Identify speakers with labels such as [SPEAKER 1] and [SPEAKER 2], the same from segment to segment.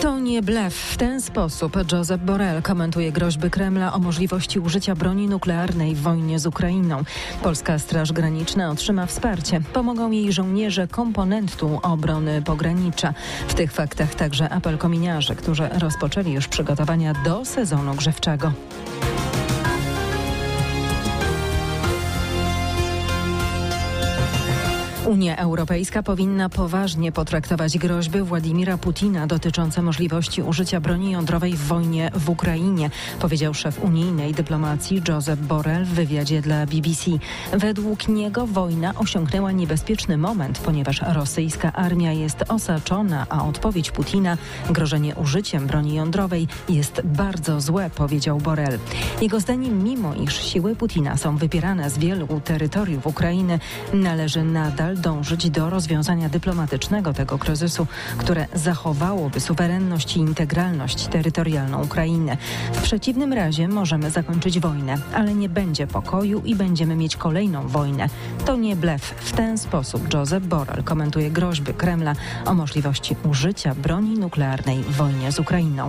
[SPEAKER 1] To nie blef. W ten sposób Josep Borrell komentuje groźby Kremla o możliwości użycia broni nuklearnej w wojnie z Ukrainą. Polska Straż Graniczna otrzyma wsparcie. Pomogą jej żołnierze komponentu obrony pogranicza. W tych faktach także apel kominiarzy, którzy rozpoczęli już przygotowania do sezonu grzewczego. Unia Europejska powinna poważnie potraktować groźby Władimira Putina dotyczące możliwości użycia broni jądrowej w wojnie w Ukrainie, powiedział szef unijnej dyplomacji Josep Borrell w wywiadzie dla BBC. Według niego wojna osiągnęła niebezpieczny moment, ponieważ rosyjska armia jest osaczona, a odpowiedź Putina, grożenie użyciem broni jądrowej, jest bardzo złe, powiedział Borrell. Jego zdaniem, mimo iż siły Putina są wypierane z wielu terytoriów Ukrainy, należy nadal dążyć do rozwiązania dyplomatycznego tego kryzysu, które zachowałoby suwerenność i integralność terytorialną Ukrainy. W przeciwnym razie możemy zakończyć wojnę, ale nie będzie pokoju i będziemy mieć kolejną wojnę. To nie blef. W ten sposób Josep Borrell komentuje groźby Kremla o możliwości użycia broni nuklearnej w wojnie z Ukrainą.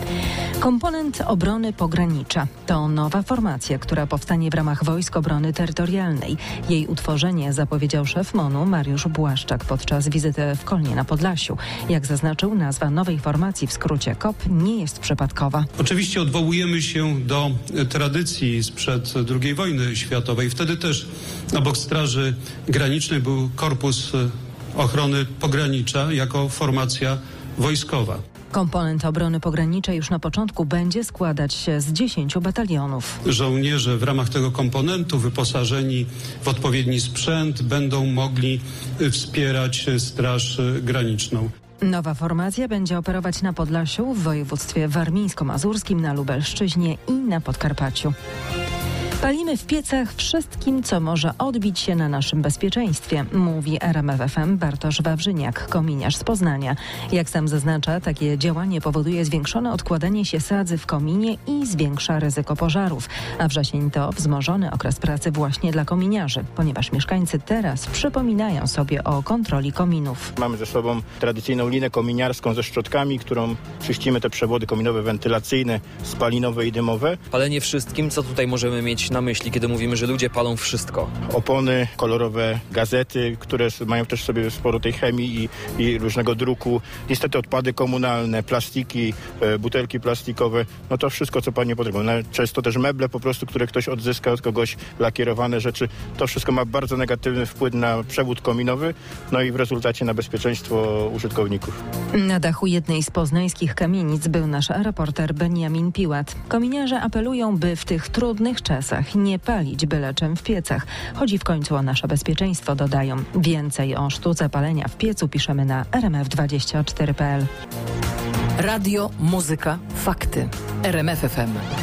[SPEAKER 1] Komponent obrony pogranicza to nowa formacja, która powstanie w ramach Wojsk Obrony Terytorialnej. Jej utworzenie zapowiedział szef MON-u Mariusz Błaszczak podczas wizyty w Kolnie na Podlasiu. Jak zaznaczył, nazwa nowej formacji, w skrócie KOP, nie jest przypadkowa.
[SPEAKER 2] Oczywiście odwołujemy się do tradycji sprzed II wojny światowej. Wtedy też obok Straży Granicznej był Korpus Ochrony Pogranicza jako formacja wojskowa.
[SPEAKER 1] Komponent obrony pograniczej już na początku będzie składać się z 10 batalionów.
[SPEAKER 2] Żołnierze w ramach tego komponentu wyposażeni w odpowiedni sprzęt będą mogli wspierać Straż Graniczną.
[SPEAKER 1] Nowa formacja będzie operować na Podlasiu, w województwie warmińsko-mazurskim, na Lubelszczyźnie i na Podkarpaciu. Palimy w piecach wszystkim, co może odbić się na naszym bezpieczeństwie, mówi RMF FM Bartosz Wawrzyniak, kominiarz z Poznania. Jak sam zaznacza, takie działanie powoduje zwiększone odkładanie się sadzy w kominie i zwiększa ryzyko pożarów. A wrzesień to wzmożony okres pracy właśnie dla kominiarzy, ponieważ mieszkańcy teraz przypominają sobie o kontroli kominów.
[SPEAKER 3] Mamy ze sobą tradycyjną linę kominiarską ze szczotkami, którą czyścimy te przewody kominowe, wentylacyjne, spalinowe i dymowe.
[SPEAKER 4] Palenie wszystkim, co tutaj możemy mieć na myśli, kiedy mówimy, że ludzie palą wszystko?
[SPEAKER 3] Opony, kolorowe gazety, które mają też sobie sporo tej chemii i różnego druku. Niestety odpady komunalne, plastiki, butelki plastikowe, no to wszystko, co panie potrzebuje. Często też meble po prostu, które ktoś odzyska od kogoś, lakierowane rzeczy. To wszystko ma bardzo negatywny wpływ na przewód kominowy, no i w rezultacie na bezpieczeństwo użytkowników.
[SPEAKER 1] Na dachu jednej z poznańskich kamienic był nasz reporter Beniamin Piłat. Kominiarze apelują, by w tych trudnych czasach nie palić byle czym w piecach. Chodzi w końcu o nasze bezpieczeństwo, dodają. Więcej o sztuce palenia w piecu piszemy na rmf24.pl.
[SPEAKER 5] Radio, muzyka, fakty. RMF FM.